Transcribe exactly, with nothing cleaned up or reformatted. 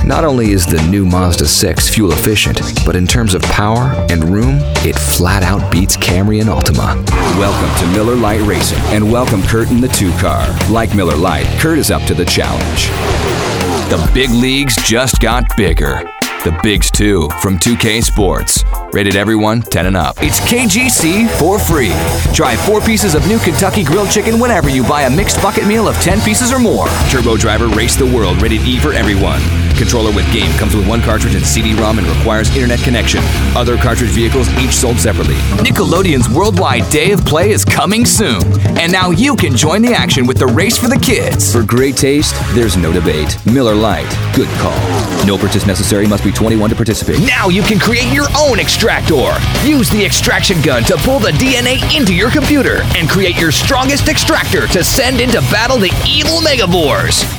Not only is the new Mazda six fuel efficient, but in terms of power and room, it flat out beats Camry and Altima. Welcome to Miller Lite Racing, and welcome Kurt in the two-car. Like Miller Lite, Kurt is up to the challenge. The big leagues just got bigger. The Bigs two from two K Sports. Rated everyone ten and up. It's K G C for free. Try four pieces of new Kentucky Grilled Chicken whenever you buy a mixed bucket meal of ten pieces or more. Turbo Driver Race the World. Rated E for everyone. Controller with game comes with one cartridge and C D ROM and requires internet connection. Other cartridge vehicles each sold separately. Nickelodeon's Worldwide Day of Play is coming soon. And now you can join the action with the Race for the Kids. For great taste, there's no debate. Miller Lite. Good call. No purchase necessary. Must be twenty-one to participate. Now you can create your own extractor. Use the extraction gun to pull the D N A into your computer and create your strongest extractor to send into battle the evil Megavores.